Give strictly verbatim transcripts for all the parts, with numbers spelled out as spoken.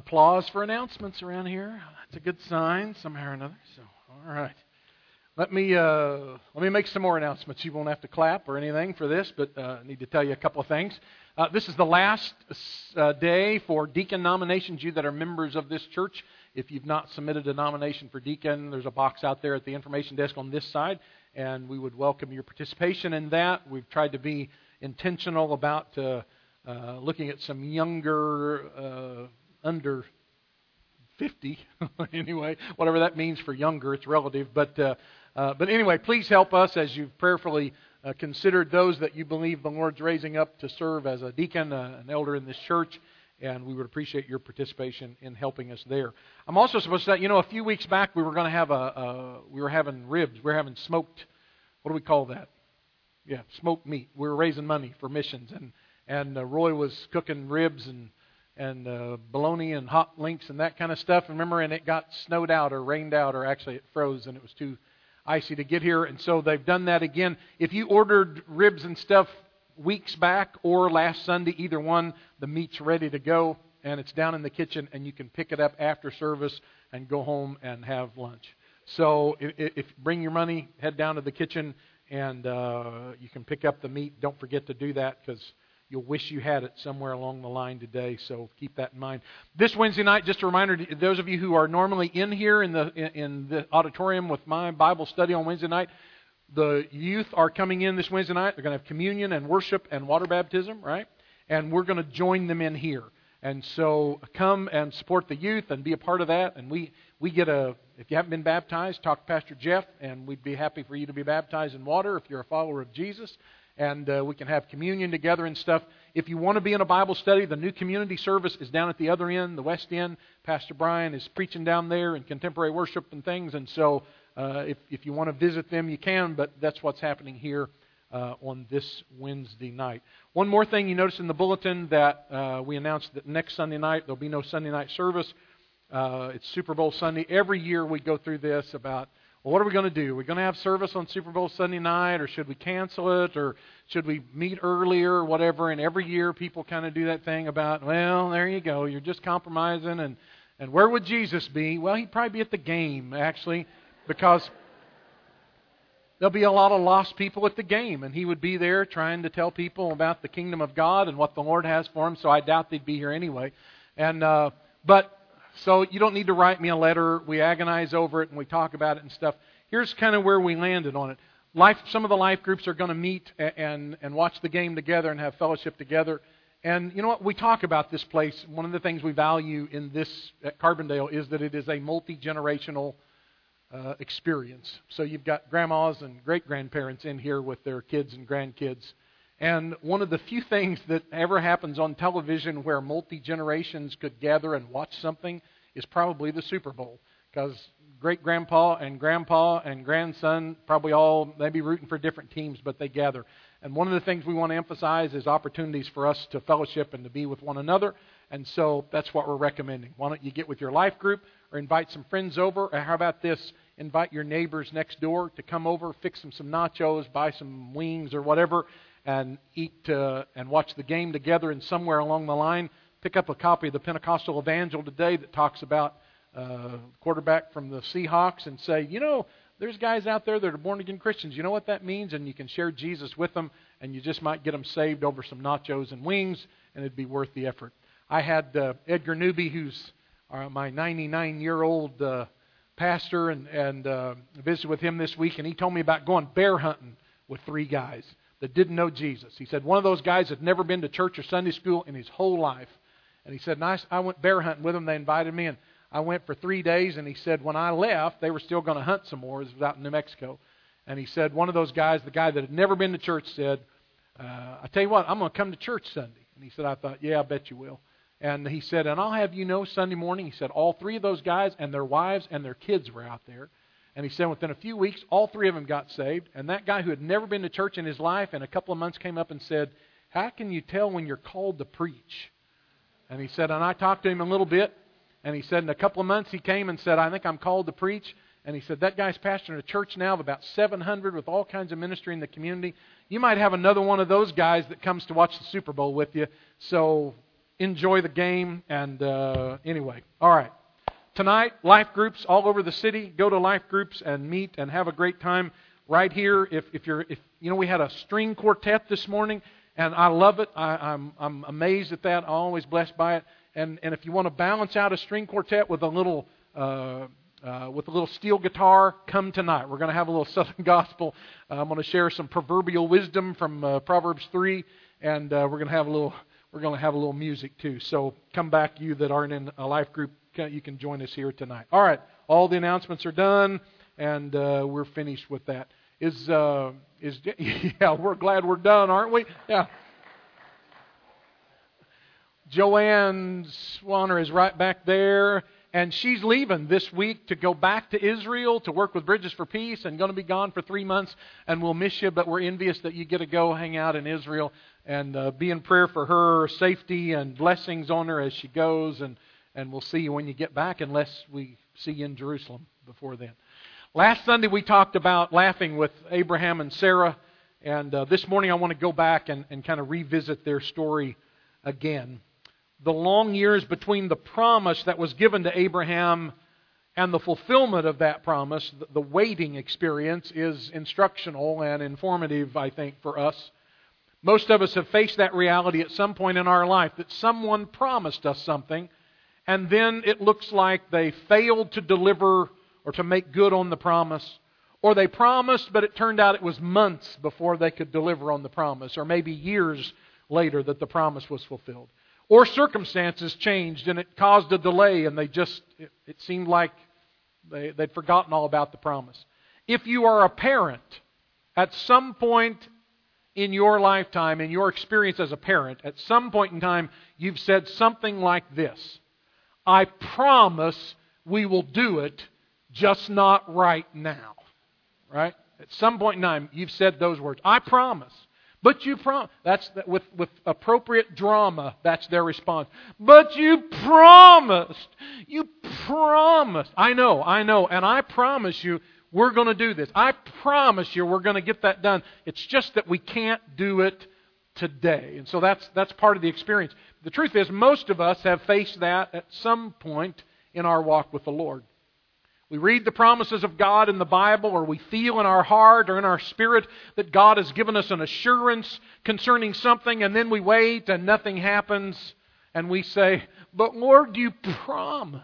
Applause for announcements around here. That's a good sign somehow or another. So, all right. Let me uh, let me make some more announcements. You won't have to clap or anything for this, but uh, I need to tell you a couple of things. Uh, this is the last uh, day for deacon nominations. You that are members of this church, if you've not submitted a nomination for deacon, there's a box out there at the information desk on this side, and we would welcome your participation in that. We've tried to be intentional about uh, uh, looking at some younger, uh, under fifty, anyway, whatever that means for younger, it's relative, but uh, uh, but anyway, please help us as you've prayerfully uh, considered those that you believe the Lord's raising up to serve as a deacon, uh, an elder in this church, and we would appreciate your participation in helping us there. I'm also supposed to say, you know, a few weeks back we were going to have a, a we were having ribs, we were having smoked, what do we call that? Yeah, smoked meat. We were raising money for missions, and and uh, Roy was cooking ribs and and uh, bologna and hot links and that kind of stuff. Remember, and it got snowed out or rained out, or actually it froze and it was too icy to get here. And so they've done that again. If you ordered ribs and stuff weeks back or last Sunday, either one, the meat's ready to go and it's down in the kitchen and you can pick it up after service and go home and have lunch. So if, if bring your money, head down to the kitchen and uh, you can pick up the meat. Don't forget to do that because you'll wish you had it somewhere along the line today, so keep that in mind. This Wednesday night, just a reminder, to those of you who are normally in here in the in, in the auditorium with my Bible study on Wednesday night, the youth are coming in this Wednesday night. They're going to have communion and worship and water baptism, right? And we're going to join them in here. And so come and support the youth and be a part of that. And we, we get a, if you haven't been baptized, talk to Pastor Jeff, and we'd be happy for you to be baptized in water if you're a follower of Jesus. And uh, we can have communion together and stuff. If you want to be in a Bible study, the new community service is down at the other end, the west end. Pastor Brian is preaching down there in contemporary worship and things. And so uh, if, if you want to visit them, you can. But that's what's happening here uh, on this Wednesday night. One more thing you notice in the bulletin that uh, we announced that next Sunday night there'll be no Sunday night service. Uh, it's Super Bowl Sunday. Every year we go through this about, well, what are we going to do? Are we going to have service on Super Bowl Sunday night, or should we cancel it, or should we meet earlier, or whatever? And every year people kind of do that thing about, well, there you go, you're just compromising, and, and where would Jesus be? Well, he'd probably be at the game, actually, because there'll be a lot of lost people at the game, and he would be there trying to tell people about the kingdom of God and what the Lord has for him, so I doubt they'd be here anyway. And uh, but... So you don't need to write me a letter. We agonize over it and we talk about it and stuff. Here's kind of where we landed on it. Life, some of the life groups are going to meet and, and watch the game together and have fellowship together. And you know what? We talk about this place. One of the things we value in this at Carbondale is that it is a multi-generational uh, experience. So you've got grandmas and great-grandparents in here with their kids and grandkids. And one of the few things that ever happens on television where multi-generations could gather and watch something is probably the Super Bowl. Because great-grandpa and grandpa and grandson probably all may be rooting for different teams, but they gather. And one of the things we want to emphasize is opportunities for us to fellowship and to be with one another. And so that's what we're recommending. Why don't you get with your life group or invite some friends over? Or how about this? Invite your neighbors next door to come over, fix them some nachos, buy some wings or whatever, and eat uh, and watch the game together. And somewhere along the line, pick up a copy of the Pentecostal Evangel today that talks about uh, quarterback from the Seahawks and say, you know, there's guys out there that are born-again Christians. You know what that means? And you can share Jesus with them, and you just might get them saved over some nachos and wings, and it'd be worth the effort. I had uh, Edgar Newby, who's uh, my ninety-nine-year-old uh, pastor, and, and uh, visited with him this week, and he told me about going bear hunting with three guys that didn't know Jesus. He said one of those guys had never been to church or Sunday school in his whole life. And he said, and I, I went bear hunting with them. They invited me, and I went for three days. And he said, when I left, they were still going to hunt some more. This was out in New Mexico. And he said, one of those guys, the guy that had never been to church, said, uh, I tell you what, I'm going to come to church Sunday. And he said, I thought, yeah, I bet you will. And he said, and I'll have you know Sunday morning, he said, all three of those guys and their wives and their kids were out there. And he said within a few weeks, all three of them got saved. And that guy who had never been to church in his life in a couple of months came up and said, how can you tell when you're called to preach? And he said, and I talked to him a little bit. And he said in a couple of months he came and said, I think I'm called to preach. And he said, that guy's pastoring a church now of about seven hundred with all kinds of ministry in the community. You might have another one of those guys that comes to watch the Super Bowl with you. So enjoy the game. And uh, anyway, all right. Tonight, life groups all over the city. Go to life groups and meet and have a great time right here. If if you're if you know we had a string quartet this morning, and I love it. I, I'm I'm amazed at that. I'm always blessed by it. And and if you want to balance out a string quartet with a little uh, uh, with a little steel guitar, come tonight. We're going to have a little Southern gospel. Uh, I'm going to share some proverbial wisdom from uh, Proverbs three, and uh, we're going to have a little we're going to have a little music too. So come back, you that aren't in a life group. You can join us here tonight. All right, all the announcements are done, and uh, we're finished with that. Is uh, is yeah? We're glad we're done, aren't we? Yeah. Joanne Swanner is right back there, and she's leaving this week to go back to Israel to work with Bridges for Peace, and going to be gone for three months. And we'll miss you, but we're envious that you get to go hang out in Israel, and uh, be in prayer for her safety and blessings on her as she goes. And And we'll see you when you get back, unless we see you in Jerusalem before then. Last Sunday we talked about laughing with Abraham and Sarah. And uh, this morning I want to go back and, and kind of revisit their story again. The long years between the promise that was given to Abraham and the fulfillment of that promise, the, the waiting experience, is instructional and informative, I think, for us. Most of us have faced that reality at some point in our life, that someone promised us something, and then it looks like they failed to deliver or to make good on the promise. Or they promised, but it turned out it was months before they could deliver on the promise. Or maybe years later that the promise was fulfilled. Or circumstances changed and it caused a delay, and they just, it, it seemed like they, they'd forgotten all about the promise. If you are a parent, at some point in your lifetime, in your experience as a parent, at some point in time, you've said something like this: I promise we will do it, just not right now. Right? At some point in time, you've said those words. I promise. But you promise. That's the, with, with appropriate drama, that's their response. But you promised. You promised. I know, I know. And I promise you, we're going to do this. I promise you, we're going to get that done. It's just that we can't do it today. And so that's that's part of the experience. The truth is, most of us have faced that at some point in our walk with the Lord. We read the promises of God in the Bible, or we feel in our heart or in our spirit that God has given us an assurance concerning something, and then we wait and nothing happens, and we say, but Lord, you promised.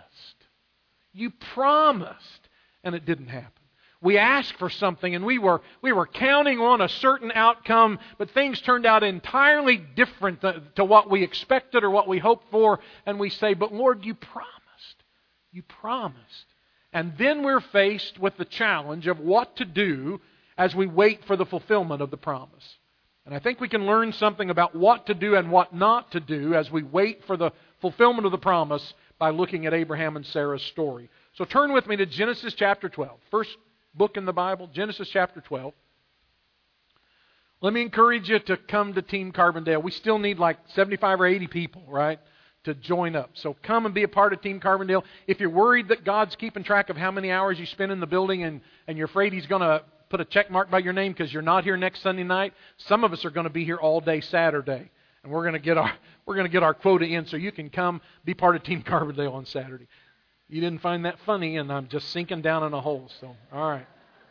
You promised. And it didn't happen. We asked for something, and we were we were counting on a certain outcome, but things turned out entirely different to what we expected or what we hoped for, and we say, but Lord, you promised. You promised. And then we're faced with the challenge of what to do as we wait for the fulfillment of the promise. And I think we can learn something about what to do and what not to do as we wait for the fulfillment of the promise by looking at Abraham and Sarah's story. So turn with me to Genesis chapter twelve. First book in the Bible, Genesis chapter twelve. Let me encourage you to come to Team Carbondale. We still need like seventy-five or eighty people, right, to join up. So come and be a part of Team Carbondale. If you're worried that God's keeping track of how many hours you spend in the building, and, and you're afraid He's going to put a check mark by your name because you're not here next Sunday night, some of us are going to be here all day Saturday. And we're going to get our we're going to get our quota in, so you can come be part of Team Carbondale on Saturday. You didn't find that funny, and I'm just sinking down in a hole. So, all right.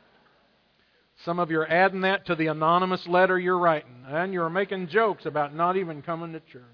Some of you are adding that to the anonymous letter you're writing, and you're making jokes about not even coming to church.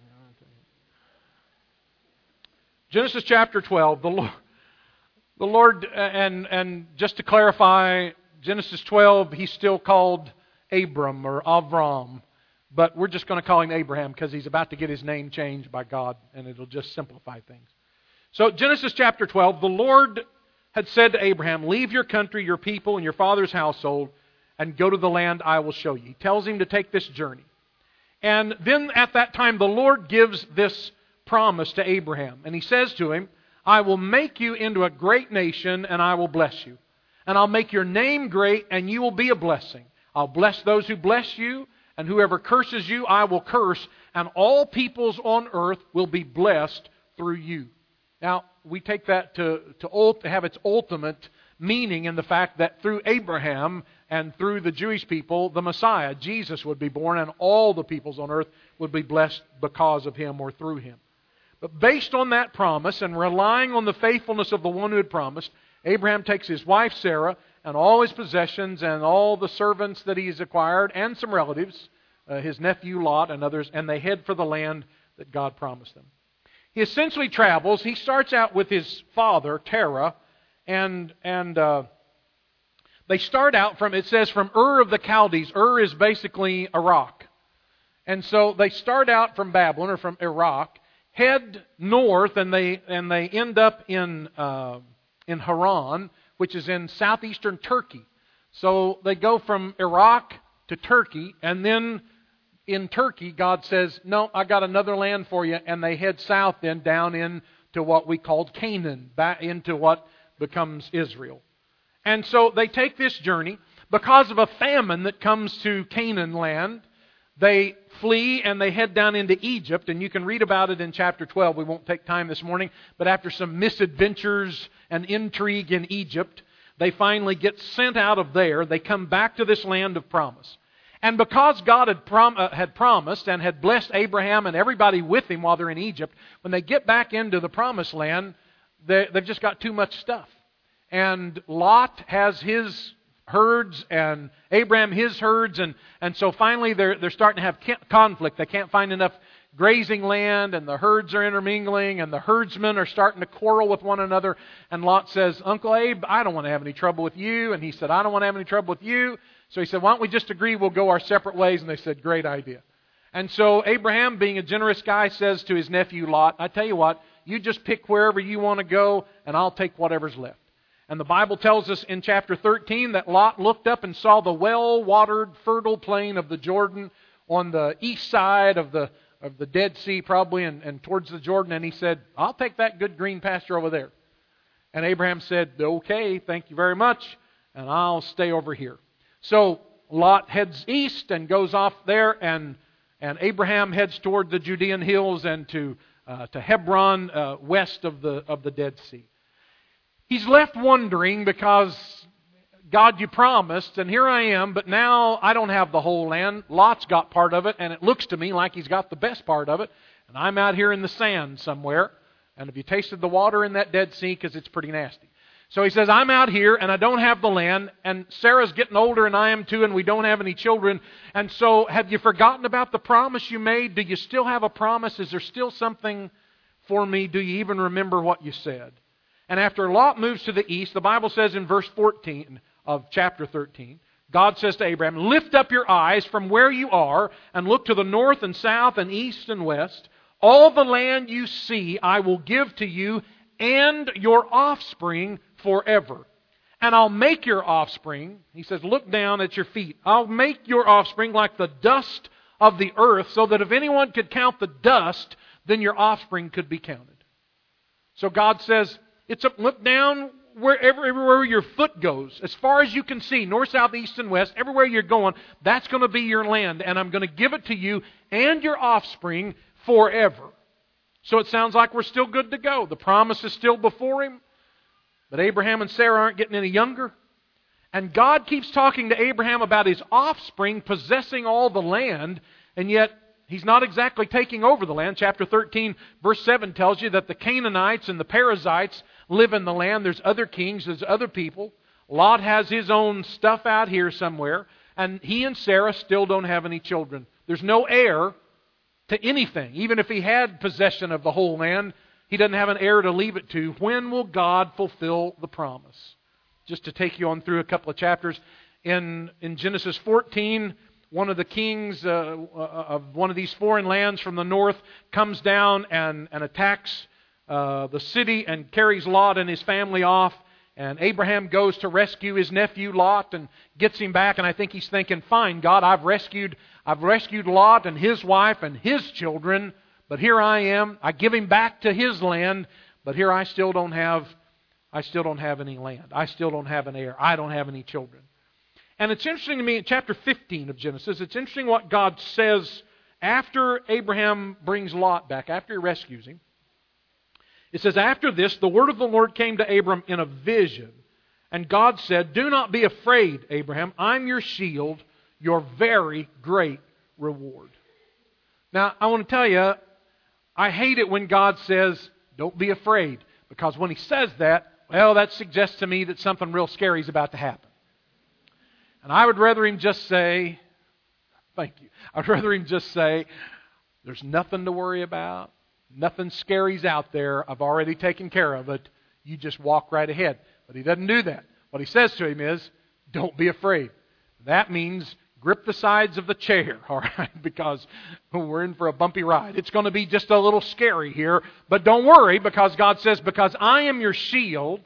Genesis chapter twelve. The Lord, the Lord, and and just to clarify, Genesis twelve, he's still called Abram or Avram, but we're just going to call him Abraham because he's about to get his name changed by God, and it'll just simplify things. So Genesis chapter twelve, the Lord had said to Abraham, leave your country, your people, and your father's household, and go to the land I will show you. He tells him to take this journey. And then at that time, the Lord gives this promise to Abraham. And He says to him, I will make you into a great nation, and I will bless you. And I'll make your name great, and you will be a blessing. I'll bless those who bless you, and whoever curses you, I will curse. And all peoples on earth will be blessed through you. Now, we take that to, to, to have its ultimate meaning in the fact that through Abraham and through the Jewish people, the Messiah, Jesus, would be born, and all the peoples on earth would be blessed because of Him or through Him. But based on that promise and relying on the faithfulness of the one who had promised, Abraham takes his wife Sarah and all his possessions and all the servants that he's acquired and some relatives, uh, his nephew Lot and others, and they head for the land that God promised them. He essentially travels. He starts out with his father, Terah, and and uh, they start out from, it says, from Ur of the Chaldees. Ur is basically Iraq. And so they start out from Babylon or from Iraq, head north, and they and they end up in uh, in Haran, which is in southeastern Turkey. So they go from Iraq to Turkey, and then in Turkey, God says, no, I got another land for you, and they head south then down into what we called Canaan, back into what becomes Israel. And so they take this journey. Because of a famine that comes to Canaan land, they flee and they head down into Egypt, and you can read about it in chapter twelve. We won't take time this morning, but after some misadventures and intrigue in Egypt, they finally get sent out of there. They come back to this land of promise. And because God had, prom- uh, had promised and had blessed Abraham and everybody with him while they're in Egypt, when they get back into the promised land, they, they've just got too much stuff. And Lot has his herds and Abraham his herds, and, and so finally they're, they're starting to have conflict. They can't find enough grazing land, and the herds are intermingling, and the herdsmen are starting to quarrel with one another. And Lot says, Uncle Abe, I don't want to have any trouble with you. And he said, I don't want to have any trouble with you. So he said, why don't we just agree we'll go our separate ways? And they said, great idea. And so Abraham, being a generous guy, says to his nephew Lot, I tell you what, you just pick wherever you want to go, and I'll take whatever's left. And the Bible tells us in chapter thirteen that Lot looked up and saw the well-watered, fertile plain of the Jordan on the east side of the of the Dead Sea, probably, and, and towards the Jordan. And he said, I'll take that good green pasture over there. And Abraham said, okay, thank you very much, and I'll stay over here. So Lot heads east and goes off there, and and Abraham heads toward the Judean hills and to uh, to Hebron, uh, west of the of the Dead Sea. He's left wondering because, God, you promised, and here I am, but now I don't have the whole land. Lot's got part of it, and it looks to me like he's got the best part of it, and I'm out here in the sand somewhere. And have you tasted the water in that Dead Sea? Because it's pretty nasty. So he says, I'm out here, and I don't have the land, and Sarah's getting older, and I am too, and we don't have any children. And so have you forgotten about the promise you made? Do you still have a promise? Is there still something for me? Do you even remember what you said? And after Lot moves to the east, the Bible says in verse fourteen of chapter thirteen, God says to Abraham, lift up your eyes from where you are and look to the north and south and east and west. All the land you see I will give to you and your offspring forever. And I'll make your offspring, he says, look down at your feet. I'll make your offspring like the dust of the earth, so that if anyone could count the dust, then your offspring could be counted. So God says, it's up, look down wherever, everywhere your foot goes, as far as you can see, north, south, east, and west, everywhere you're going, that's going to be your land, and I'm going to give it to you and your offspring forever. So it sounds like we're still good to go. The promise is still before him, but Abraham and Sarah aren't getting any younger. And God keeps talking to Abraham about his offspring possessing all the land, and yet he's not exactly taking over the land. Chapter thirteen, verse seven tells you that the Canaanites and the Perizzites live in the land. There's other kings, there's other people. Lot has his own stuff out here somewhere, and he and Sarah still don't have any children. There's no heir to anything. Even if he had possession of the whole land, he doesn't have an heir to leave it to. When will God fulfill the promise? Just to take you on through a couple of chapters, in, in Genesis fourteen, one of the kings uh, of one of these foreign lands from the north comes down and, and attacks uh, the city and carries Lot and his family off. And Abraham goes to rescue his nephew Lot and gets him back. And I think he's thinking, fine, God, I've rescued, I've rescued Lot and his wife and his children. But here I am. I give him back to his land. But here I still don't have, I still don't have any land. I still don't have an heir. I don't have any children. And it's interesting to me in chapter fifteen of Genesis, it's interesting what God says after Abraham brings Lot back, after he rescues him. It says, after this, the word of the Lord came to Abram in a vision. And God said, do not be afraid, Abraham. I'm your shield, your very great reward. Now, I want to tell you, I hate it when God says, don't be afraid. Because when He says that, well, that suggests to me that something real scary is about to happen. And I would rather Him just say, thank you. I'd rather Him just say, there's nothing to worry about. Nothing scary's out there. I've already taken care of it. You just walk right ahead. But He doesn't do that. What He says to him is, don't be afraid. That means grip the sides of the chair, all right? Because we're in for a bumpy ride. It's going to be just a little scary here. But don't worry, because God says, because I am your shield,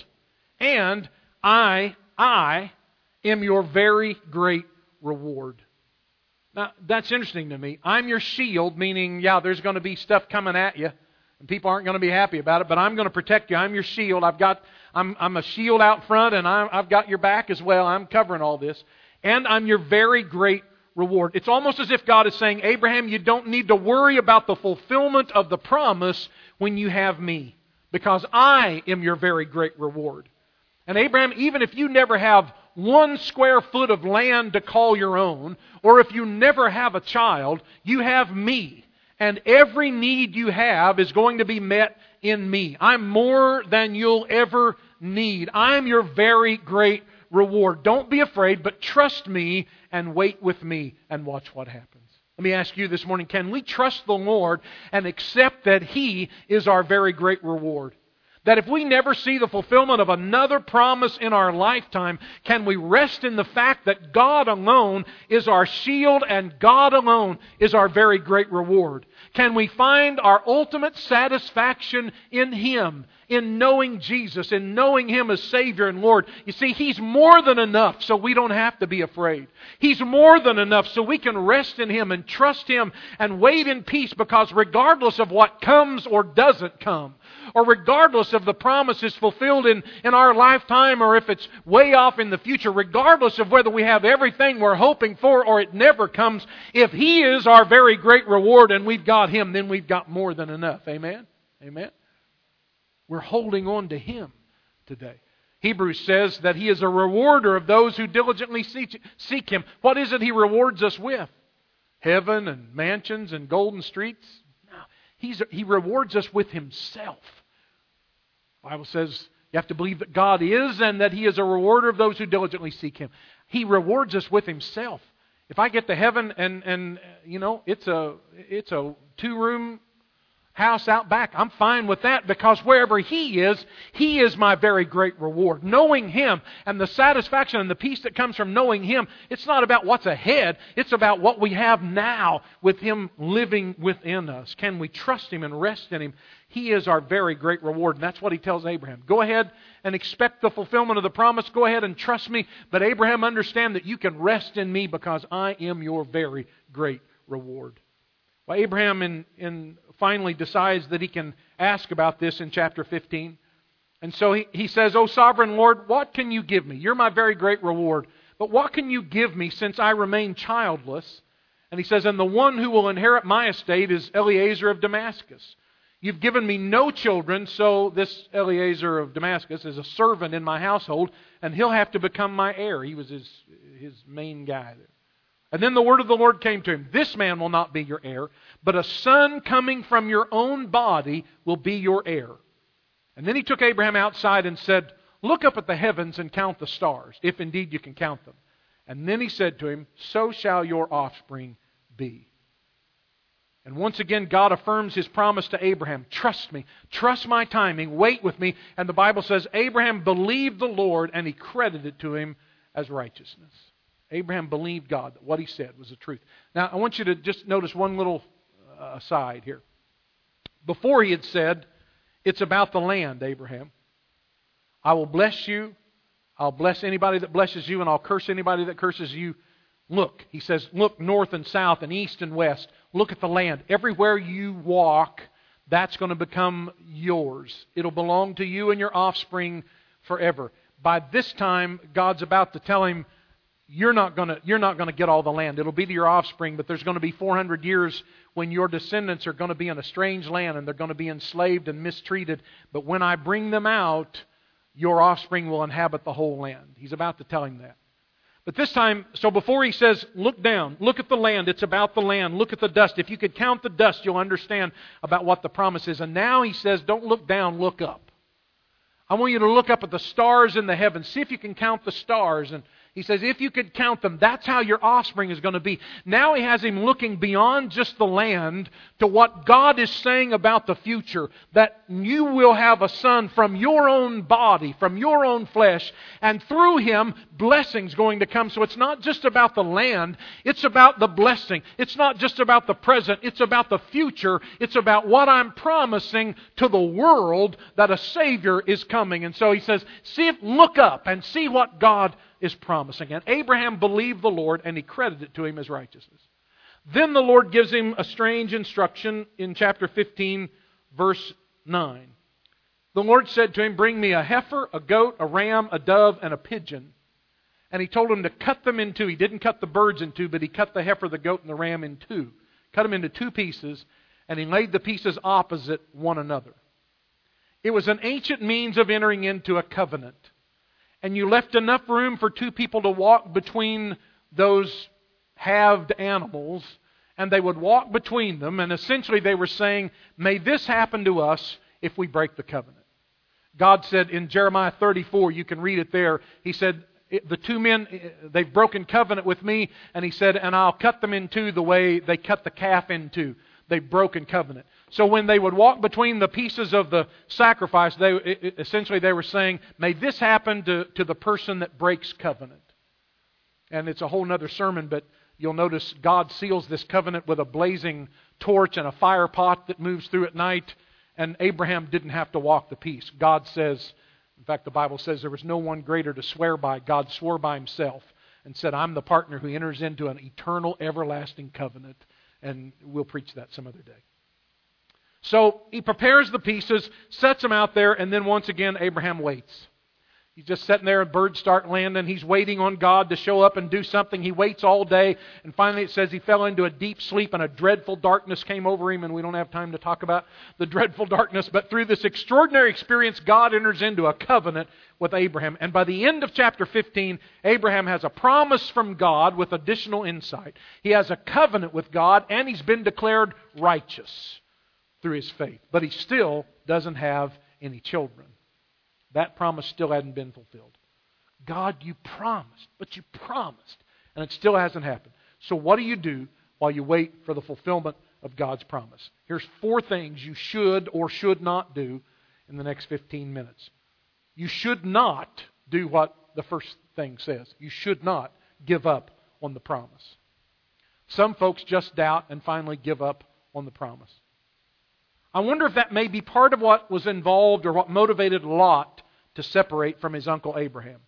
and I, I am your very great reward. Now, that's interesting to me. I'm your shield, meaning, yeah, there's going to be stuff coming at you, and people aren't going to be happy about it, but I'm going to protect you. I'm your shield. I've got, I'm, I'm a shield out front, and I'm, I've got your back as well. I'm covering all this. And I'm your very great reward. It's almost as if God is saying, Abraham, you don't need to worry about the fulfillment of the promise when you have me, because I am your very great reward. And Abraham, even if you never have one square foot of land to call your own, or if you never have a child, you have me. And every need you have is going to be met in me. I'm more than you'll ever need. I'm your very great reward. Don't be afraid, but trust me and wait with me and watch what happens. Let me ask you this morning, can we trust the Lord and accept that He is our very great reward? That if we never see the fulfillment of another promise in our lifetime, can we rest in the fact that God alone is our shield and God alone is our very great reward? Can we find our ultimate satisfaction in Him, in knowing Jesus, in knowing Him as Savior and Lord? You see, He's more than enough, so we don't have to be afraid. He's more than enough, so we can rest in Him and trust Him and wait in peace, because regardless of what comes or doesn't come, or regardless of the promises fulfilled in, in our lifetime, or if it's way off in the future, regardless of whether we have everything we're hoping for or it never comes, if He is our very great reward and we've got Him, then we've got more than enough. Amen? Amen? We're holding on to Him today. Hebrews says that He is a rewarder of those who diligently seek, seek Him. What is it He rewards us with? Heaven and mansions and golden streets? No. He's, he rewards us with Himself. The Bible says you have to believe that God is and that He is a rewarder of those who diligently seek Him. He rewards us with Himself. If I get to heaven and, and you know, it's a, it's a two-room house out back, I'm fine with that, because wherever He is, He is my very great reward. Knowing Him and the satisfaction and the peace that comes from knowing Him, it's not about what's ahead, it's about what we have now with Him living within us. Can we trust Him and rest in Him? He is our very great reward, and that's what He tells Abraham. Go ahead and expect the fulfillment of the promise. Go ahead and trust me, but Abraham, understand that you can rest in me because I am your very great reward. Well, Abraham in, in finally decides that he can ask about this in chapter fifteen. And so he, he says, O sovereign Lord, what can you give me? You're my very great reward. But what can you give me since I remain childless? And he says, and the one who will inherit my estate is Eliezer of Damascus. You've given me no children, so this Eliezer of Damascus is a servant in my household, and he'll have to become my heir. He was his, his main guy there. And then the word of the Lord came to him, this man will not be your heir, but a son coming from your own body will be your heir. And then he took Abraham outside and said, look up at the heavens and count the stars, if indeed you can count them. And then he said to him, so shall your offspring be. And once again, God affirms His promise to Abraham. Trust me. Trust my timing. Wait with me. And the Bible says, Abraham believed the Lord and He credited it to him as righteousness. Abraham believed God that what he said was the truth. Now, I want you to just notice one little uh, aside here. Before he had said, it's about the land, Abraham. I will bless you. I'll bless anybody that blesses you, and I'll curse anybody that curses you. Look, he says, look north and south and east and west. Look at the land. Everywhere you walk, that's going to become yours. It'll belong to you and your offspring forever. By this time, God's about to tell him, You're not going to you're not going to get all the land. It'll be to your offspring, but there's going to be four hundred years when your descendants are going to be in a strange land and they're going to be enslaved and mistreated. But when I bring them out, your offspring will inhabit the whole land. He's about to tell him that. But this time, so before he says, look down, look at the land, it's about the land, look at the dust. If you could count the dust, you'll understand about what the promise is. And now he says, don't look down, look up. I want you to look up at the stars in the heavens. See if you can count the stars. And he says, if you could count them, that's how your offspring is going to be. Now he has him looking beyond just the land to what God is saying about the future. That you will have a son from your own body, from your own flesh, and through him, blessing's going to come. So it's not just about the land, it's about the blessing. It's not just about the present, it's about the future. It's about what I'm promising to the world, that a Savior is coming. And so he says, see if, look up and see what God is promising. And Abraham believed the Lord, and he credited it to him as righteousness. Then the Lord gives him a strange instruction in chapter fifteen, verse nine. The Lord said to him, bring me a heifer, a goat, a ram, a dove, and a pigeon. And he told him to cut them in two. He didn't cut the birds in two, but he cut the heifer, the goat, and the ram in two. Cut them into two pieces, and he laid the pieces opposite one another. It was an ancient means of entering into a covenant. And you left enough room for two people to walk between those halved animals, and they would walk between them, and essentially they were saying, may this happen to us if we break the covenant. God said in Jeremiah thirty-four, you can read it there, He said, the two men, they've broken covenant with me, and He said, and I'll cut them in two the way they cut the calf in two. They've broken covenant. So when they would walk between the pieces of the sacrifice, they essentially they were saying, may this happen to, to the person that breaks covenant. And it's a whole other sermon, but you'll notice God seals this covenant with a blazing torch and a fire pot that moves through at night. And Abraham didn't have to walk the piece. God says, in fact, the Bible says there was no one greater to swear by. God swore by Himself and said, I'm the partner who enters into an eternal, everlasting covenant. And we'll preach that some other day. So he prepares the pieces, sets them out there, and then once again Abraham waits. He's just sitting there and birds start landing. He's waiting on God to show up and do something. He waits all day, and finally it says he fell into a deep sleep and a dreadful darkness came over him, and we don't have time to talk about the dreadful darkness, but through this extraordinary experience, God enters into a covenant with Abraham. And by the end of chapter fifteen, Abraham has a promise from God with additional insight. He has a covenant with God, and he's been declared righteous through his faith. But he still doesn't have any children. That promise still hadn't been fulfilled. God, you promised, but you promised, and it still hasn't happened. So what do you do while you wait for the fulfillment of God's promise? Here's four things you should or should not do in the next fifteen minutes. You should not do what the first thing says. You should not give up on the promise. Some folks just doubt and finally give up on the promise. I wonder if that may be part of what was involved or what motivated Lot to separate from his uncle Abraham.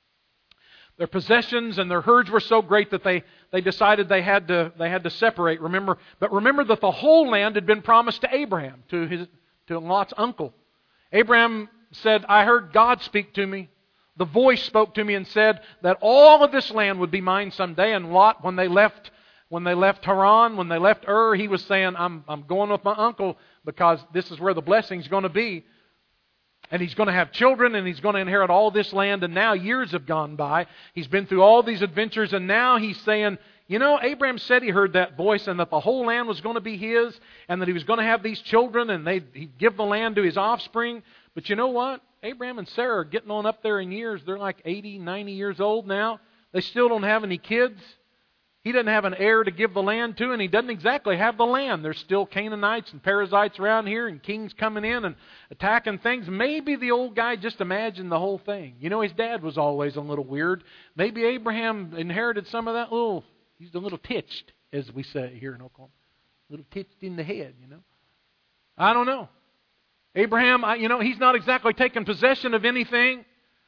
Their possessions and their herds were so great that they, they decided they had to they had to separate. Remember, but remember that the whole land had been promised to Abraham, to his to Lot's uncle. Abraham said, I heard God speak to me. The voice spoke to me and said that all of this land would be mine someday. And Lot, when they left when they left Haran, when they left Ur, he was saying, I'm I'm going with my uncle because this is where the blessing's going to be. And he's going to have children, and he's going to inherit all this land. And now years have gone by. He's been through all these adventures, and now he's saying, you know, Abraham said he heard that voice, and that the whole land was going to be his, and that he was going to have these children, and they'd, he'd give the land to his offspring. But you know what? Abraham and Sarah are getting on up there in years. They're like eighty, ninety years old now. They still don't have any kids. He doesn't have an heir to give the land to, and he doesn't exactly have the land. There's still Canaanites and Perizzites around here, and kings coming in and attacking things. Maybe the old guy just imagined the whole thing. You know, his dad was always a little weird. Maybe Abraham inherited some of that little, he's a little titched, as we say here in Oklahoma. A little titched in the head, you know. I don't know. Abraham, you know, he's not exactly taking possession of anything.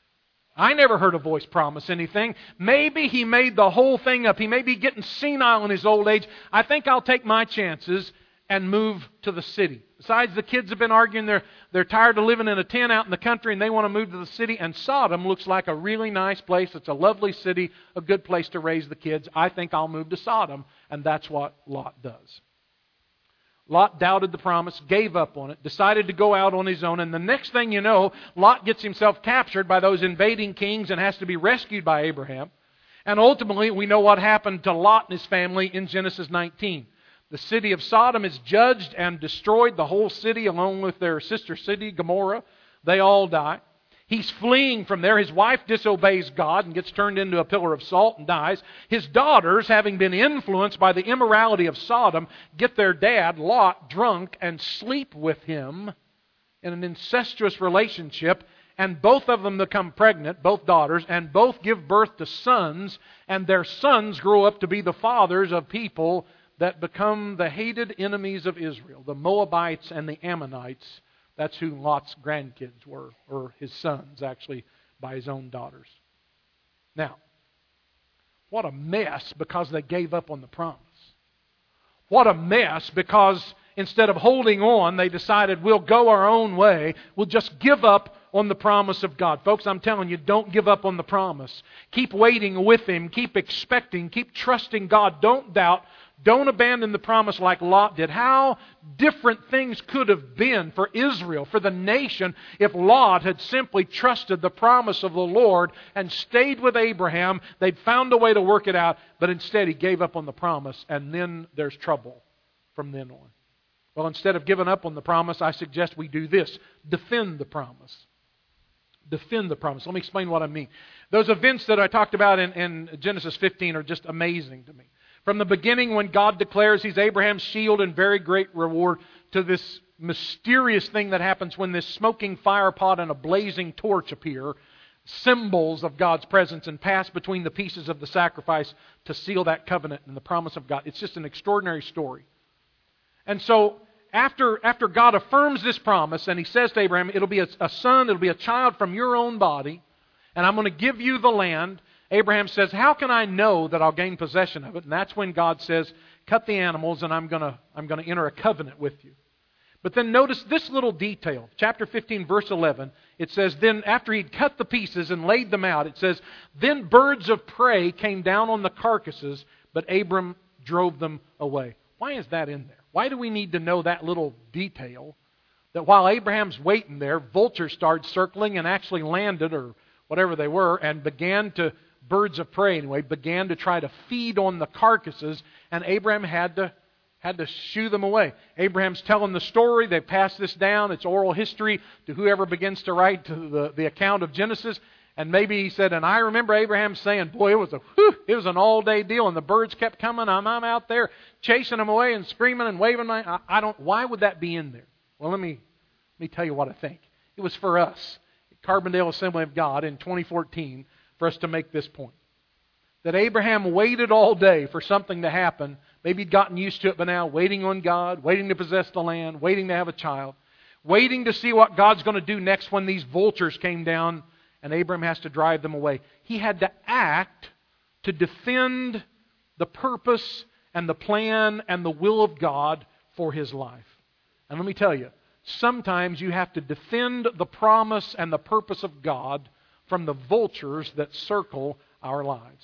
I never heard a voice promise anything. Maybe he made the whole thing up. He may be getting senile in his old age. I think I'll take my chances and move to the city. Besides, the kids have been arguing. They're, they're tired of living in a tent out in the country, and they want to move to the city. And Sodom looks like a really nice place. It's a lovely city, a good place to raise the kids. I think I'll move to Sodom. And that's what Lot does. Lot doubted the promise, gave up on it, decided to go out on his own, and the next thing you know, Lot gets himself captured by those invading kings and has to be rescued by Abraham. And ultimately, we know what happened to Lot and his family in Genesis nineteen. The city of Sodom is judged and destroyed, the whole city along with their sister city, Gomorrah. They all die. He's fleeing from there. His wife disobeys God and gets turned into a pillar of salt and dies. His daughters, having been influenced by the immorality of Sodom, get their dad, Lot, drunk and sleep with him in an incestuous relationship. And both of them become pregnant, both daughters, and both give birth to sons. And their sons grow up to be the fathers of people that become the hated enemies of Israel, the Moabites and the Ammonites. That's who Lot's grandkids were, or his sons, actually, by his own daughters. Now, what a mess because they gave up on the promise. What a mess because instead of holding on, they decided we'll go our own way. We'll just give up on the promise of God. Folks, I'm telling you, don't give up on the promise. Keep waiting with Him. Keep expecting. Keep trusting God. Don't doubt. Don't abandon the promise like Lot did. How different things could have been for Israel, for the nation, if Lot had simply trusted the promise of the Lord and stayed with Abraham. They'd found a way to work it out, but instead he gave up on the promise, and then there's trouble from then on. Well, instead of giving up on the promise, I suggest we do this. Defend the promise. Defend the promise. Let me explain what I mean. Those events that I talked about in, in Genesis fifteen are just amazing to me. From the beginning, when God declares He's Abraham's shield and very great reward, to this mysterious thing that happens when this smoking fire pot and a blazing torch appear, symbols of God's presence, and pass between the pieces of the sacrifice to seal that covenant and the promise of God. It's just an extraordinary story. And so, after, after God affirms this promise, and He says to Abraham, it'll be a, a son, it'll be a child from your own body, and I'm going to give you the land. Abraham says, how can I know that I'll gain possession of it? And that's when God says, cut the animals and I'm going to I'm going to enter a covenant with you. But then notice this little detail. Chapter fifteen, verse eleven, it says, then after he'd cut the pieces and laid them out, it says, then birds of prey came down on the carcasses, but Abram drove them away. Why is that in there? Why do we need to know that little detail? That while Abraham's waiting there, vultures started circling and actually landed, or whatever they were, and began to birds of prey anyway, began to try to feed on the carcasses, and Abraham had to had to shoo them away. Abraham's telling the story. They pass this down. It's oral history to whoever begins to write to the, the account of Genesis. And maybe he said, and I remember Abraham saying, boy, it was a whew, it was an all-day deal, and the birds kept coming. I'm, I'm out there chasing them away and screaming and waving my. I, I don't. Why would that be in there? Well, let me let me tell you what I think. It was for us, Carbondale Assembly of God, in twenty fourteen. For us to make this point. That Abraham waited all day for something to happen. Maybe he'd gotten used to it by now, waiting on God, waiting to possess the land, waiting to have a child, waiting to see what God's going to do next when these vultures came down and Abraham has to drive them away. He had to act to defend the purpose and the plan and the will of God for his life. And let me tell you, sometimes you have to defend the promise and the purpose of God from the vultures that circle our lives.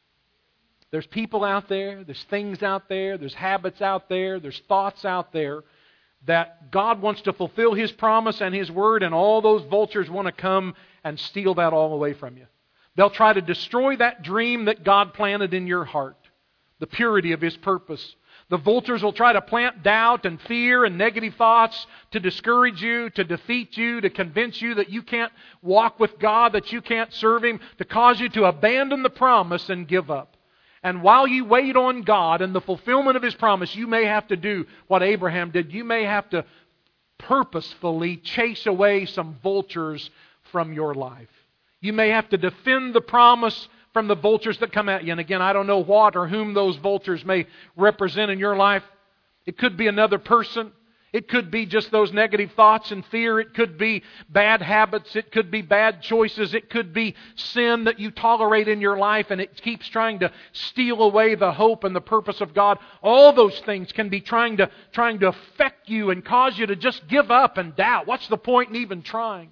There's people out there, there's things out there, there's habits out there, there's thoughts out there that God wants to fulfill His promise and His word, and all those vultures want to come and steal that all away from you. They'll try to destroy that dream that God planted in your heart, the purity of His purpose. The vultures will try to plant doubt and fear and negative thoughts to discourage you, to defeat you, to convince you that you can't walk with God, that you can't serve Him, to cause you to abandon the promise and give up. And while you wait on God and the fulfillment of His promise, you may have to do what Abraham did. You may have to purposefully chase away some vultures from your life. You may have to defend the promise from the vultures that come at you. And again, I don't know what or whom those vultures may represent in your life. It could be another person. It could be just those negative thoughts and fear. It could be bad habits. It could be bad choices. It could be sin that you tolerate in your life and it keeps trying to steal away the hope and the purpose of God. All those things can be trying to, trying to affect you and cause you to just give up and doubt. What's the point in even trying?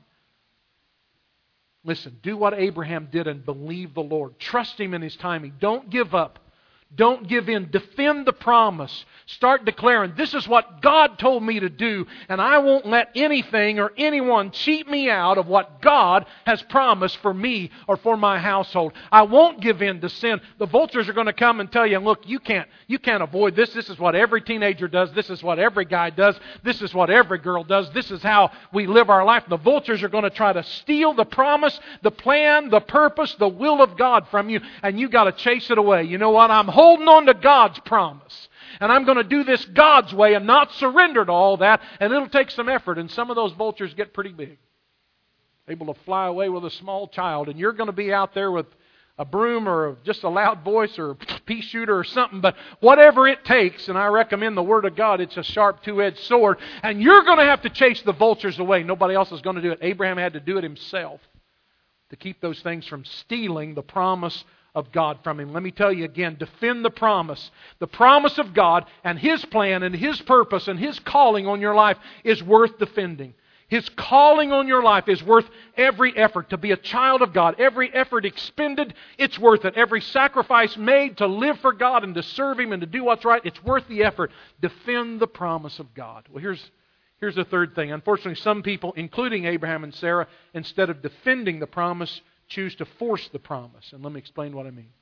Listen, do what Abraham did and believe the Lord. Trust Him in His timing. Don't give up. Don't give in. Defend the promise. Start declaring, this is what God told me to do, and I won't let anything or anyone cheat me out of what God has promised for me or for my household. I won't give in to sin. The vultures are going to come and tell you, look, you can't, you can't avoid this. This is what every teenager does. This is what every guy does. This is what every girl does. This is how we live our life. The vultures are going to try to steal the promise, the plan, the purpose, the will of God from you, and you got to chase it away. You know what? I'm holding on to God's promise. And I'm going to do this God's way and not surrender to all that. And it'll take some effort. And some of those vultures get pretty big. Able to fly away with a small child. And you're going to be out there with a broom or just a loud voice or a pea shooter or something. But whatever it takes, and I recommend the Word of God, it's a sharp two-edged sword. And you're going to have to chase the vultures away. Nobody else is going to do it. Abraham had to do it himself to keep those things from stealing the promise of God from him. Let me tell you again, defend the promise. The promise of God and His plan and His purpose and His calling on your life is worth defending. His calling on your life is worth every effort to be a child of God. Every effort expended, it's worth it. Every sacrifice made to live for God and to serve Him and to do what's right, it's worth the effort. Defend the promise of God. Well, here's, here's the third thing. Unfortunately, some people, including Abraham and Sarah, instead of defending the promise, choose to force the promise. And let me explain what I mean.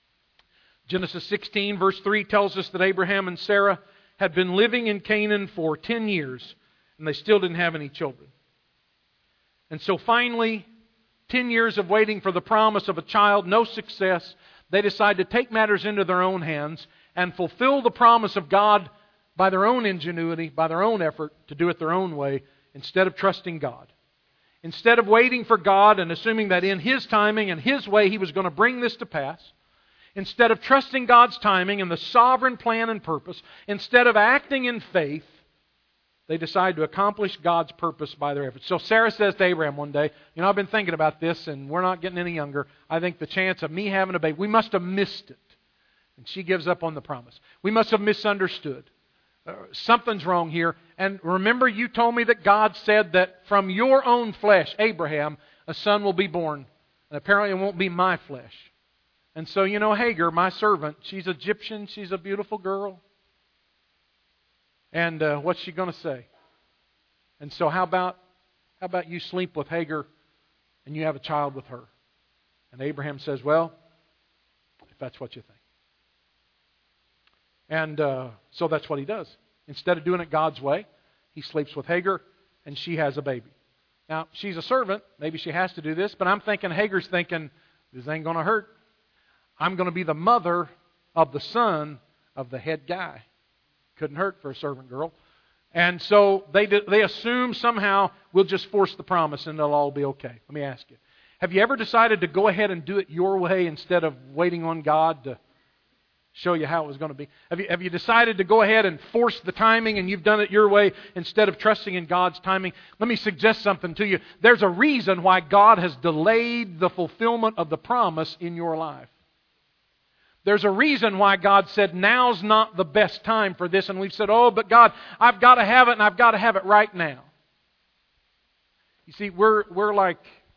Genesis sixteen verse three tells us that Abraham and Sarah had been living in Canaan for ten years and they still didn't have any children. And so finally, ten years of waiting for the promise of a child, no success, they decide to take matters into their own hands and fulfill the promise of God by their own ingenuity, by their own effort, to do it their own way instead of trusting God. Instead of waiting for God and assuming that in His timing and His way He was going to bring this to pass, instead of trusting God's timing and the sovereign plan and purpose, instead of acting in faith, they decide to accomplish God's purpose by their efforts. So Sarah says to Abraham one day, you know, I've been thinking about this and we're not getting any younger. I think the chance of me having a baby, we must have missed it. And she gives up on the promise. We must have misunderstood. Uh, something's wrong here. And remember, you told me that God said that from your own flesh, Abraham, a son will be born. And apparently it won't be my flesh. And so, you know, Hagar, my servant, she's Egyptian. She's a beautiful girl. And uh, what's she going to say? And so how about, how about you sleep with Hagar and you have a child with her? And Abraham says, well, if that's what you think. And uh, so that's what he does. Instead of doing it God's way, he sleeps with Hagar and she has a baby. Now, she's a servant. Maybe she has to do this. But I'm thinking, Hagar's thinking, this ain't going to hurt. I'm going to be the mother of the son of the head guy. Couldn't hurt for a servant girl. And so they they assume somehow we'll just force the promise and it'll all be okay. Let me ask you. Have you ever decided to go ahead and do it your way instead of waiting on God to show you how it was going to be? Have you, have you decided to go ahead and force the timing and you've done it your way instead of trusting in God's timing? Let me suggest something to you. There's a reason why God has delayed the fulfillment of the promise in your life. There's a reason why God said, now's not the best time for this. And we've said, oh, but God, I've got to have it and I've got to have it right now. You see, we're we're like,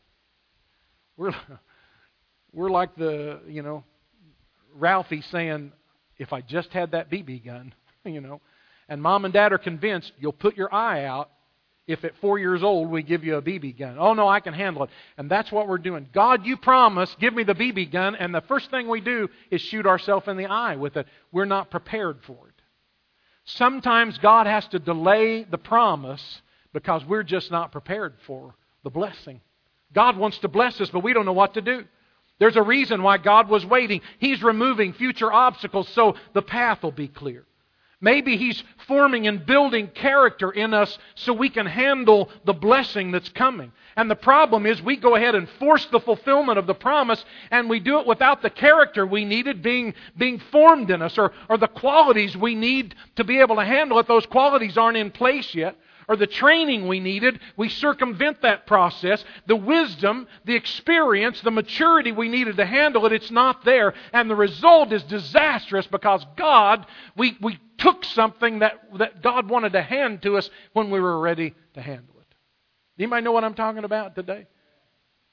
we're, we're like the, you know, Ralphie saying, if I just had that B B gun, you know, and Mom and Dad are convinced you'll put your eye out if at four years old we give you a B B gun. Oh, no, I can handle it. And that's what we're doing. God, you promised, give me the B B gun, and the first thing we do is shoot ourselves in the eye with it. We're not prepared for it. Sometimes God has to delay the promise because we're just not prepared for the blessing. God wants to bless us, but we don't know what to do. There's a reason why God was waiting. He's removing future obstacles so the path will be clear. Maybe He's forming and building character in us so we can handle the blessing that's coming. And the problem is we go ahead and force the fulfillment of the promise and we do it without the character we needed being, being formed in us or, or the qualities we need to be able to handle it. Those qualities aren't in place yet. Or the training we needed, we circumvent that process. The wisdom, the experience, the maturity we needed to handle it, it's not there. And the result is disastrous because God, we, we took something that, that God wanted to hand to us when we were ready to handle it. Anybody know what I'm talking about today?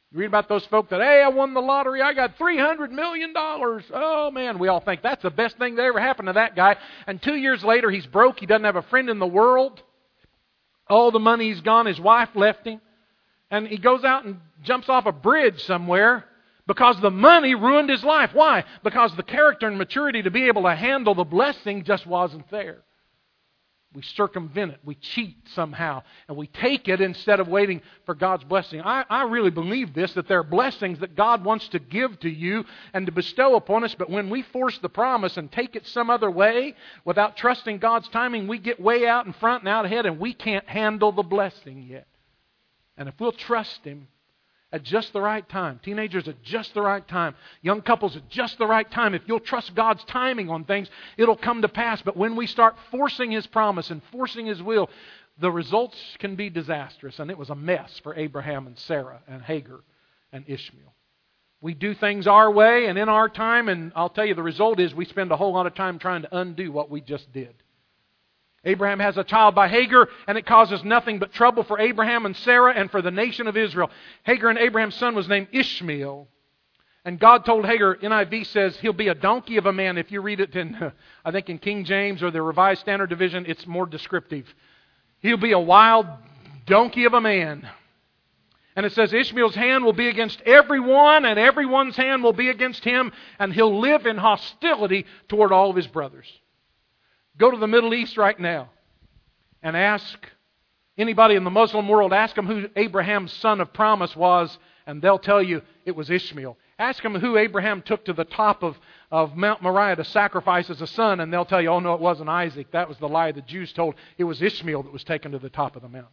You read about those folk that, hey, I won the lottery, I got three hundred million dollars. Oh, man, we all think that's the best thing that ever happened to that guy. And two years later, he's broke. He doesn't have a friend in the world. All the money he's gone. His wife left him. And he goes out and jumps off a bridge somewhere because the money ruined his life. Why? Because the character and maturity to be able to handle the blessing just wasn't there. We circumvent it. We cheat somehow. And we take it instead of waiting for God's blessing. I, I really believe this, that there are blessings that God wants to give to you and to bestow upon us. But when we force the promise and take it some other way without trusting God's timing, we get way out in front and out ahead and we can't handle the blessing yet. And if we'll trust Him at just the right time, teenagers at just the right time, young couples at just the right time, if you'll trust God's timing on things, it'll come to pass. But when we start forcing His promise and forcing His will, the results can be disastrous. And it was a mess for Abraham and Sarah and Hagar and Ishmael. We do things our way and in our time, and I'll tell you the result is we spend a whole lot of time trying to undo what we just did. Abraham has a child by Hagar, and it causes nothing but trouble for Abraham and Sarah and for the nation of Israel. Hagar and Abraham's son was named Ishmael. And God told Hagar, N I V says, he'll be a donkey of a man. If you read it in, I think in King James or the Revised Standard Division, it's more descriptive. He'll be a wild donkey of a man. And it says Ishmael's hand will be against everyone, and everyone's hand will be against him, and he'll live in hostility toward all of his brothers. Go to the Middle East right now and ask anybody in the Muslim world, ask them who Abraham's son of promise was, and they'll tell you it was Ishmael. Ask them who Abraham took to the top of, of Mount Moriah to sacrifice as a son, and they'll tell you, oh no, it wasn't Isaac. That was the lie the Jews told. It was Ishmael that was taken to the top of the mountain.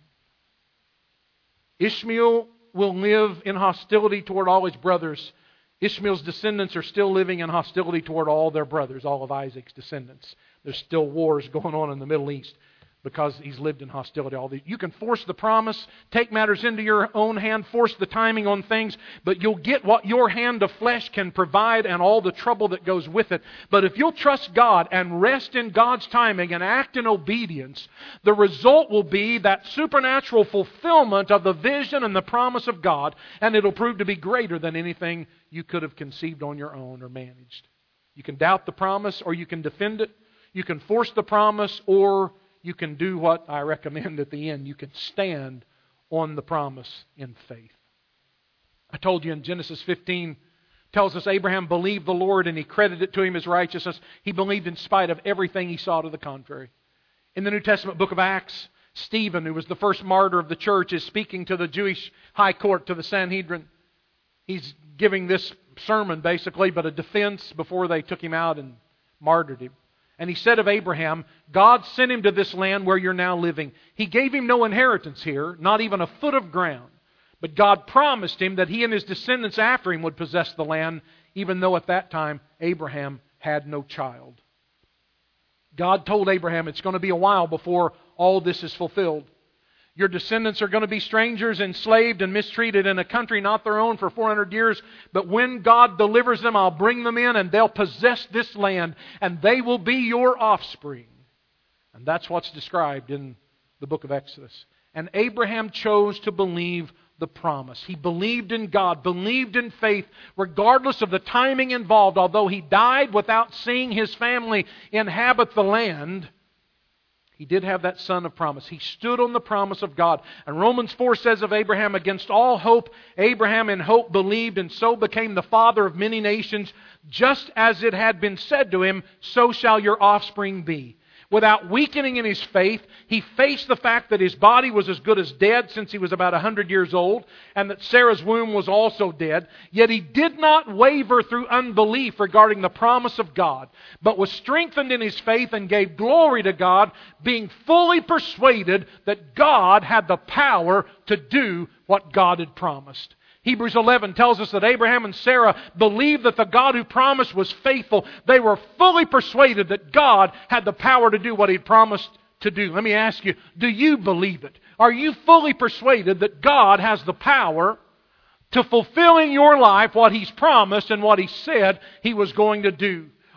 Ishmael will live in hostility toward all his brothers. Ishmael's descendants are still living in hostility toward all their brothers, all of Isaac's descendants. There's still wars going on in the Middle East because he's lived in hostility. All these. You can force the promise, take matters into your own hand, force the timing on things, but you'll get what your hand of flesh can provide and all the trouble that goes with it. But if you'll trust God and rest in God's timing and act in obedience, the result will be that supernatural fulfillment of the vision and the promise of God, and it'll prove to be greater than anything you could have conceived on your own or managed. You can doubt the promise or you can defend it. You can force the promise, or you can do what I recommend at the end. You can stand on the promise in faith. I told you in Genesis fifteen, tells us Abraham believed the Lord and He credited it to him as righteousness. He believed in spite of everything he saw to the contrary. In the New Testament book of Acts, Stephen, who was the first martyr of the church, is speaking to the Jewish high court, to the Sanhedrin. He's giving this sermon basically, but a defense before they took him out and martyred him. And he said of Abraham, God sent him to this land where you're now living. He gave him no inheritance here, not even a foot of ground. But God promised him that he and his descendants after him would possess the land, even though at that time Abraham had no child. God told Abraham it's going to be a while before all this is fulfilled. Your descendants are going to be strangers, enslaved and mistreated in a country not their own for four hundred years. But when God delivers them, I'll bring them in and they'll possess this land and they will be your offspring. And that's what's described in the book of Exodus. And Abraham chose to believe the promise. He believed in God, believed in faith, regardless of the timing involved. Although he died without seeing his family inhabit the land, he did have that son of promise. He stood on the promise of God. And Romans four says of Abraham, against all hope, Abraham in hope believed and so became the father of many nations. Just as it had been said to him, so shall your offspring be. Without weakening in his faith, he faced the fact that his body was as good as dead since he was about one hundred years old, and that Sarah's womb was also dead. Yet he did not waver through unbelief regarding the promise of God, but was strengthened in his faith and gave glory to God, being fully persuaded that God had the power to do what God had promised. Hebrews eleven tells us that Abraham and Sarah believed that the God who promised was faithful. They were fully persuaded that God had the power to do what He promised to do. Let me ask you, do you believe it? Are you fully persuaded that God has the power to fulfill in your life what He's promised and what He said He was going to do?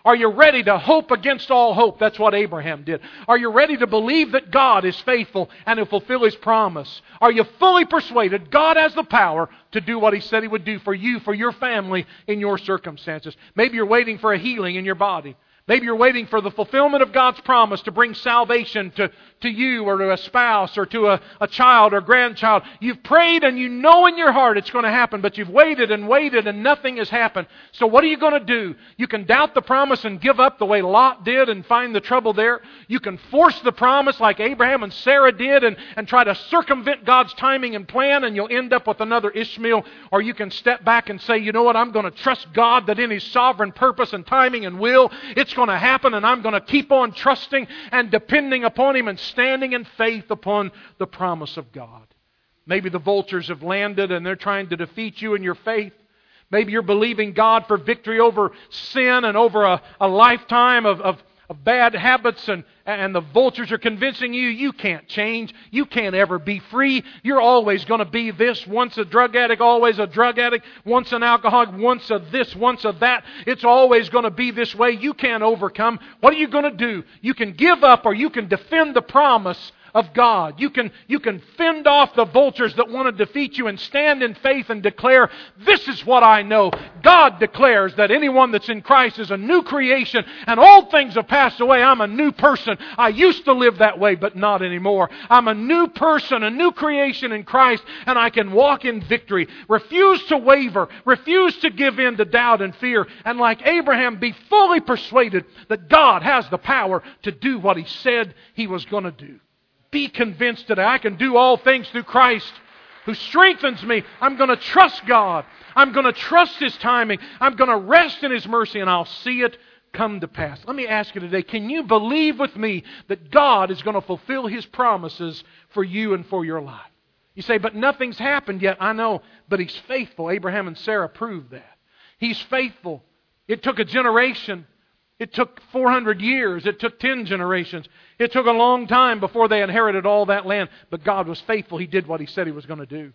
Are you ready to hope against all hope? That's what Abraham did. Are you ready to believe that God is faithful and will fulfill His promise? Are you fully persuaded God has the power to do what He said He would do for you, for your family, in your circumstances? Maybe you're waiting for a healing in your body. Maybe you're waiting for the fulfillment of God's promise to bring salvation to, to you or to a spouse or to a, a child or grandchild. You've prayed and you know in your heart it's going to happen, but you've waited and waited and nothing has happened. So what are you going to do? You can doubt the promise and give up the way Lot did and find the trouble there. You can force the promise like Abraham and Sarah did and, and try to circumvent God's timing and plan, and you'll end up with another Ishmael. Or you can step back and say, you know what, I'm going to trust God that in His sovereign purpose and timing and will, it's going to happen, and I'm going to keep on trusting and depending upon Him and standing in faith upon the promise of God. Maybe the vultures have landed and they're trying to defeat you in your faith. Maybe you're believing God for victory over sin and over a, a lifetime of, of, of bad habits, and, and the vultures are convincing you you can't change. You can't ever be free. You're always going to be this. Once a drug addict, always a drug addict. Once an alcoholic, once a this, once a that. It's always going to be this way. You can't overcome. What are you going to do? You can give up, or you can defend the promise of God. You can, you can fend off the vultures that want to defeat you and stand in faith and declare, this is what I know. God declares that anyone that's in Christ is a new creation, and old things have passed away. I'm a new person. I used to live that way, but not anymore. I'm a new person, a new creation in Christ, and I can walk in victory. Refuse to waver. Refuse to give in to doubt and fear. And like Abraham, be fully persuaded that God has the power to do what He said He was going to do. Be convinced today, I can do all things through Christ who strengthens me. I'm going to trust God. I'm going to trust His timing. I'm going to rest in His mercy, and I'll see it come to pass. Let me ask you today, can you believe with me that God is going to fulfill His promises for you and for your life? You say, but nothing's happened yet. I know, but He's faithful. Abraham and Sarah proved that. He's faithful. It took a generation. It took four hundred years. It took ten generations. It took a long time before they inherited all that land. But God was faithful. He did what He said He was going to do.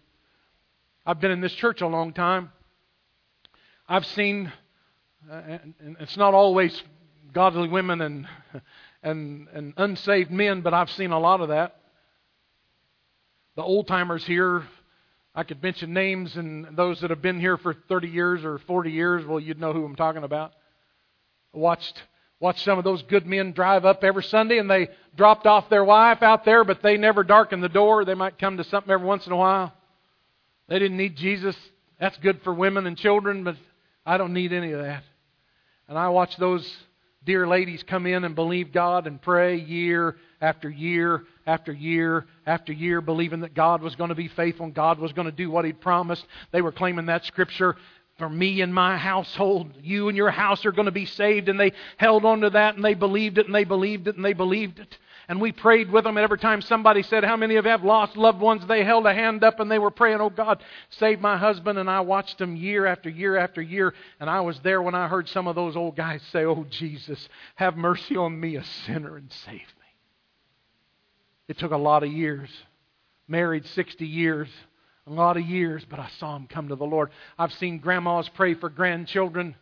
I've been in this church a long time. I've seen, uh, and it's not always godly women and, and, and unsaved men, but I've seen a lot of that. The old-timers here, I could mention names, and those that have been here for thirty years or forty years, well, you'd know who I'm talking about. Watched watched some of those good men drive up every Sunday, and they dropped off their wife out there, but they never darkened the door. They might come to something every once in a while. They didn't need Jesus. That's good for women and children, but I don't need any of that. And I watched those dear ladies come in and believe God and pray year after year after year after year, believing that God was going to be faithful and God was going to do what He'd promised. They were claiming that scripture, for me and my household, you and your house are going to be saved. And they held on to that, and they believed it, and they believed it, and they believed it. And we prayed with them. And every time somebody said, how many of you have lost loved ones? They held a hand up and they were praying, oh God, save my husband. And I watched them year after year after year. And I was there when I heard some of those old guys say, oh Jesus, have mercy on me, a sinner, and save me. It took a lot of years. Married sixty years. A lot of years, but I saw them come to the Lord. I've seen grandmas pray for grandchildren.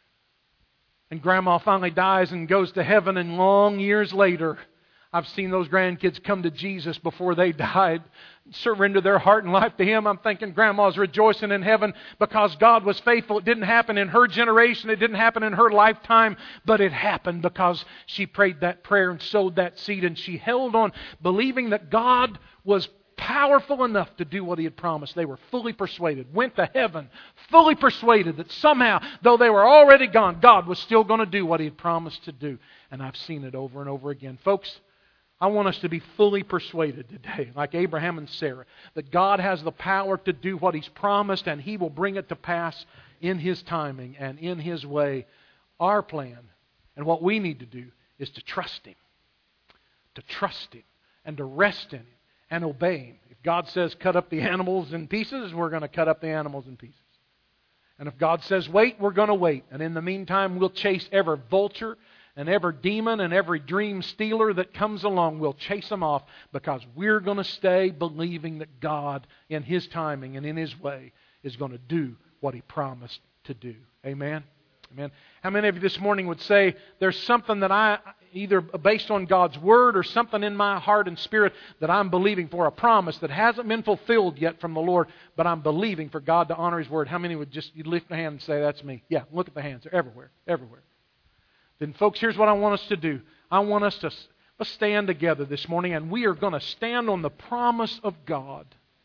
And grandma finally dies and goes to heaven, and long years later, I've seen those grandkids come to Jesus before they died, surrender their heart and life to Him. I'm thinking grandma's rejoicing in heaven because God was faithful. It didn't happen in her generation. It didn't happen in her lifetime, but it happened because she prayed that prayer and sowed that seed, and she held on, believing that God was powerful enough to do what He had promised. They were fully persuaded, went to heaven, fully persuaded that somehow, though they were already gone, God was still going to do what He had promised to do. And I've seen it over and over again. Folks, I want us to be fully persuaded today, like Abraham and Sarah, that God has the power to do what He's promised, and He will bring it to pass in His timing and in His way. Our plan and what we need to do is to trust Him, to trust Him and to rest in Him and obey Him. If God says cut up the animals in pieces, we're going to cut up the animals in pieces. And if God says wait, we're going to wait. And in the meantime, we'll chase every vulture and every demon and every dream stealer that comes along. We'll chase them off because we're going to stay believing that God, in His timing and in His way, is going to do what He promised to do. Amen? Amen. How many of you this morning would say, there's something that I, either based on God's Word or something in my heart and spirit that I'm believing for, a promise that hasn't been fulfilled yet from the Lord, but I'm believing for God to honor His Word? How many would just, you'd lift a hand and say, that's me? Yeah, look at the hands. They're everywhere, everywhere. Then folks, here's what I want us to do. I want us to let's stand together this morning, and we are going to stand on the promise of God.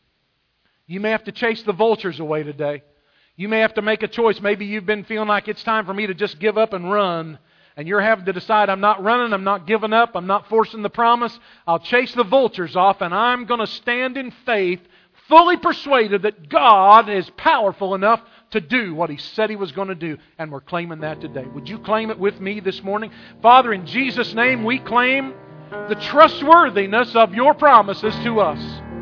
You may have to chase the vultures away today. You may have to make a choice. Maybe you've been feeling like it's time for me to just give up and run. And you're having to decide, I'm not running, I'm not giving up, I'm not forcing the promise. I'll chase the vultures off, and I'm going to stand in faith, fully persuaded that God is powerful enough to do what He said He was going to do. And we're claiming that today. Would you claim it with me this morning? Father, in Jesus' name, we claim the trustworthiness of Your promises to us.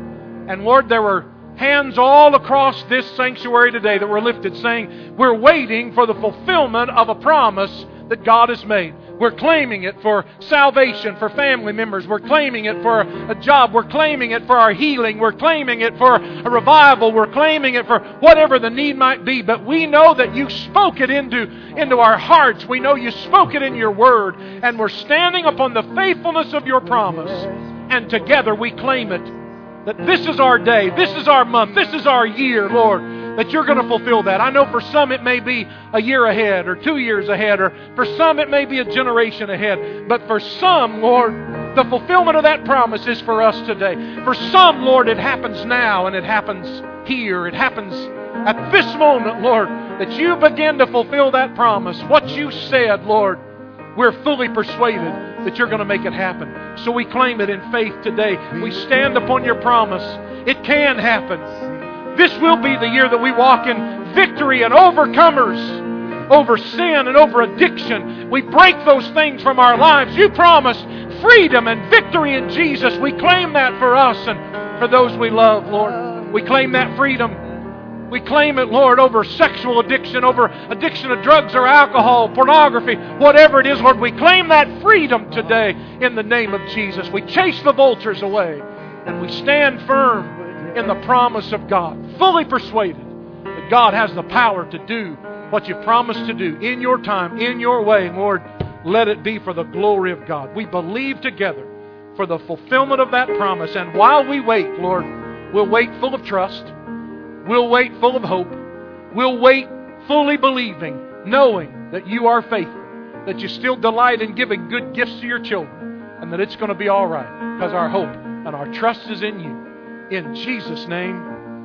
And Lord, there were hands all across this sanctuary today that were lifted saying, we're waiting for the fulfillment of a promise that God has made. We're claiming it for salvation, for family members. We're claiming it for a job. We're claiming it for our healing. We're claiming it for a revival. We're claiming it for whatever the need might be. But we know that You spoke it into, into our hearts. We know You spoke it in Your Word. And we're standing upon the faithfulness of Your promise. And together we claim it. That this is our day, this is our month, this is our year, Lord, that You're going to fulfill that. I know for some it may be a year ahead or two years ahead, or for some it may be a generation ahead. But for some, Lord, the fulfillment of that promise is for us today. For some, Lord, it happens now and it happens here. It happens at this moment, Lord, that You begin to fulfill that promise. What You said, Lord, we're fully persuaded that You're going to make it happen. So we claim it in faith today. We stand upon Your promise. It can happen. This will be the year that we walk in victory and overcomers over sin and over addiction. We break those things from our lives. You promised freedom and victory in Jesus. We claim that for us and for those we love, Lord. We claim that freedom. We claim it, Lord, over sexual addiction, over addiction to drugs or alcohol, pornography, whatever it is, Lord. We claim that freedom today in the name of Jesus. We chase the vultures away and we stand firm in the promise of God, fully persuaded that God has the power to do what You promised to do in Your time, in Your way. And Lord, let it be for the glory of God. We believe together for the fulfillment of that promise. And while we wait, Lord, we'll wait full of trust. We'll wait full of hope. We'll wait fully believing, knowing that You are faithful, that You still delight in giving good gifts to Your children, and that it's going to be all right because our hope and our trust is in You. In Jesus' name,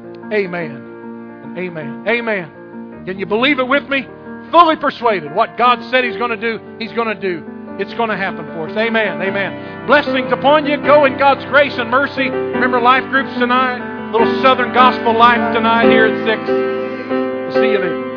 amen and amen. Amen. Can you believe it with me? Fully persuaded what God said He's going to do, He's going to do. It's going to happen for us. Amen. Amen. Blessings upon you. Go in God's grace and mercy. Remember life groups tonight. Little Southern Gospel Life tonight here at six. See you then.